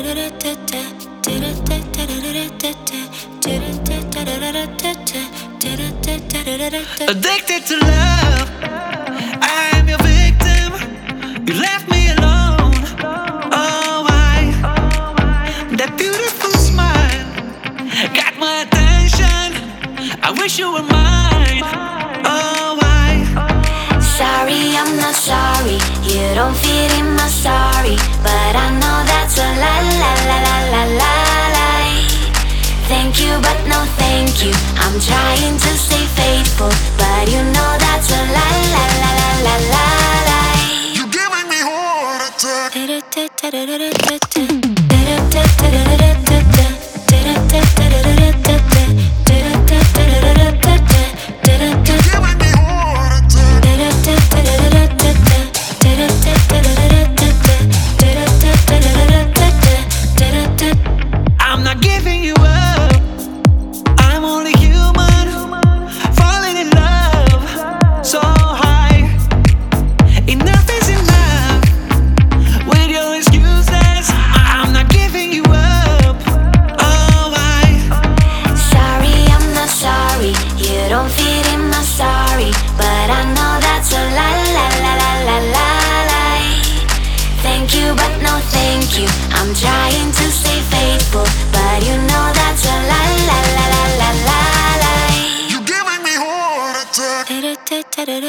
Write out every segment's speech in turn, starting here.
Addicted to love, I am your victim. You left me alone. Oh, why? That beautiful smile got my attention. I wish you were mine. Oh, why? Sorry, I'm not sorry. You don't fit in my story, but I know that's a la la la la la la la. Thank you, but no thank you. I'm trying to stay faithful, but you know that's a la la la la la la la. You're giving me heart attack. I'm not giving you up. I'm only human, falling in love so high. Enough is enough with your excuses. I'm not giving you up. Oh, why? Sorry, I'm not sorry. You don't fit in my story, but I know that's a la la la la la la la. Thank you, but no thank you. I'm trying to stay faithful, but you know that's a la la la la la la la. You're giving me heart attack.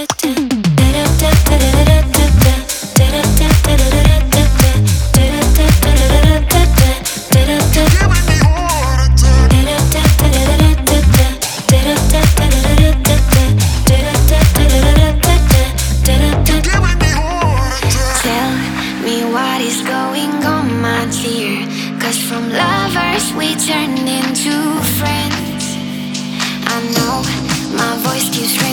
Giving me heart attack. Giving me heart attack. Tell me what is going on, my dear. 'Cause from lovers we turned into friends. I know my voice keeps